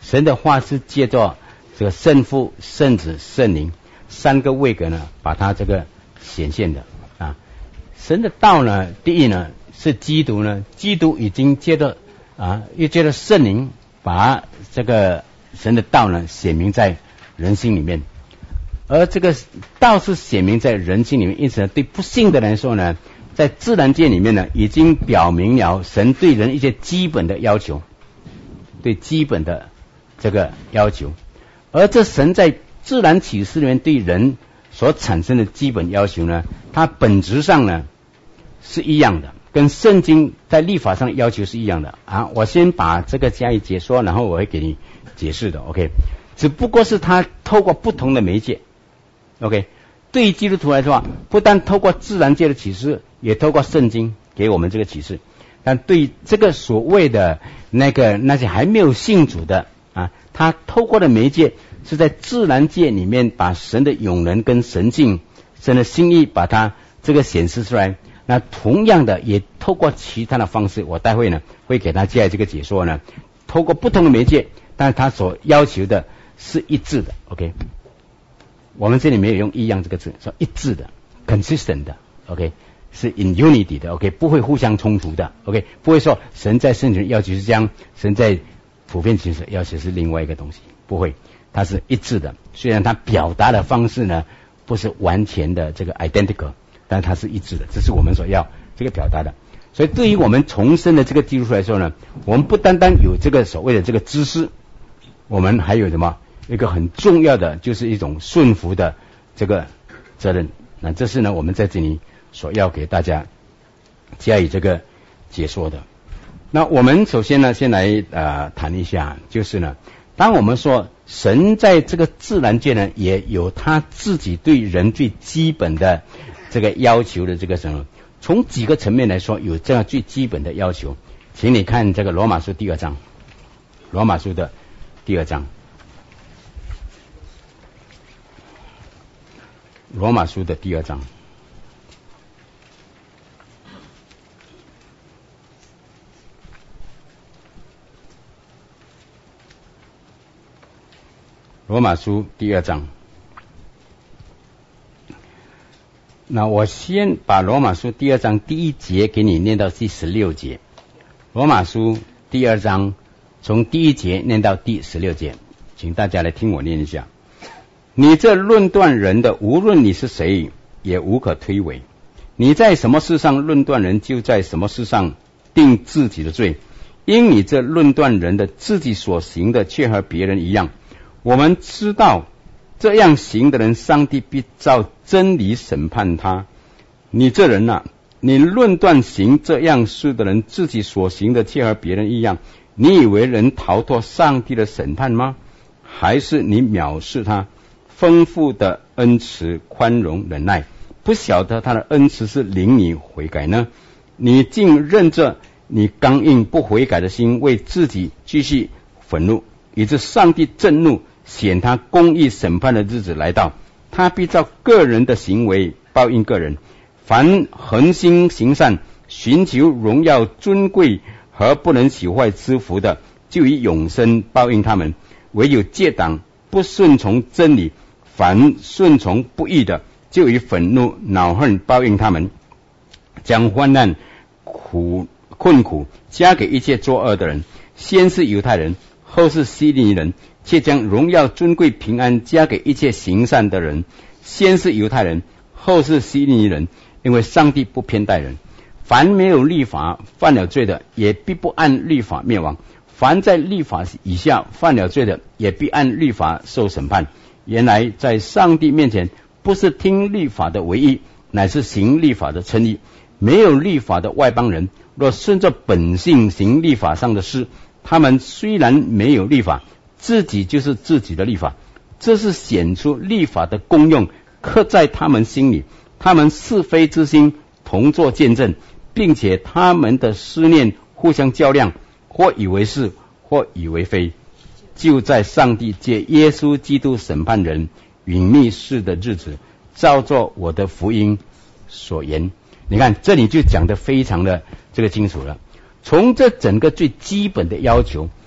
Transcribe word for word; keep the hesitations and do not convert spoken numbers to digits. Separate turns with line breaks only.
神的话是借着这个圣父、圣子、圣灵三个位格呢，把它这个显现的啊。神的道呢，第一呢是基督呢，基督已经借着啊，又借着圣灵把这个神的道呢显明在人心里面，而这个道是显明在人心里面，因此呢，对不信的人说呢，在自然界里面呢，已经表明了神对人一些基本的要求，对基本的这个要求，而这神在自然启示里面对人所产生的基本要求呢，它本质上呢是一样的，跟圣经在律法上的要求是一样的啊。我先把这个加以解说，然后我会给你解释的 ，OK。只不过是他透过不同的媒介 ，OK。对于基督徒来说，不但透过自然界的启示，也透过圣经给我们这个启示。但对于这个所谓的那个那些还没有信主的啊，他透过的媒介是在自然界里面把神的永能跟神性、神的心意把它这个显示出来。那同样的，也透过其他的方式，我待会呢会给他加以这个解说呢。透过不同的媒介，但是他所要求的是一致的 ，OK。我们这里没有用一样这个字，说一致的 ，consistent 的 ，OK， 是 in unity 的 ，OK， 不会互相冲突的 ，OK， 不会说神在圣经要求是这样，神在普遍启示要求是另外一个东西，不会，它是一致的。虽然它表达的方式呢不是完全的这个 identical， 但它是一致的，这是我们所要这个表达的。所以对于我们重生的这个基督徒来说呢，我们不单单有这个所谓的这个知识，我们还有什么？一个很重要的就是一种顺服的这个责任。那这是呢我们在这里所要给大家加以这个解说的。那我们首先呢先来呃谈一下，就是呢当我们说神在这个自然界呢也有他自己对人最基本的这个要求的这个什么，从几个层面来说有这样最基本的要求。请你看这个罗马书第二章，罗马书的第二章，罗马书的第二章，罗马书第二章。那我先把罗马书第二章第一节给你念到第十六节。罗马书第二章从第一节念到第十六节，请大家来听我念一下。你这论断人的，无论你是谁，也无可推诿。你在什么事上论断人，就在什么事上定自己的罪。因你这论断人的，自己所行的却和别人一样。我们知道这样行的人，上帝必照真理审判他。你这人啊，你论断行这样事的人，自己所行的却和别人一样，你以为能逃脱上帝的审判吗？还是你藐视他丰富的恩慈、宽容、忍耐，不晓得他的恩慈是领你悔改呢？你竟任着你刚硬不悔改的心，为自己继续愤怒，以致上帝震怒，显他公义审判的日子来到，他必照个人的行为报应个人。凡恒心行善、寻求荣耀尊贵和不能朽坏之福的，就以永生报应他们；唯有结党不顺从真理，凡顺从不义的，就以愤怒恼恨报应他们，将患难苦困苦加给一切作恶的人，先是犹太人，后是希利尼人，却将荣耀尊贵平安加给一切行善的人，先是犹太人，后是希利尼人，因为上帝不偏待人。凡没有律法犯了罪的，也必不按律法灭亡；凡在律法以下犯了罪的，也必按律法受审判。原来在上帝面前，不是听律法的为义，乃是行律法的称义。没有律法的外邦人，若顺着本性行律法上的事，他们虽然没有律法，自己就是自己的律法。这是显出律法的功用，刻在他们心里。他们是非之心同作见证，并且他们的思念互相较量，或以为是，或以为非。就在上帝借耶稣基督审判人隐秘事的日子，照着我的福音所言。你看这里就讲得非常的这个清楚了。从这整个最基本的要求，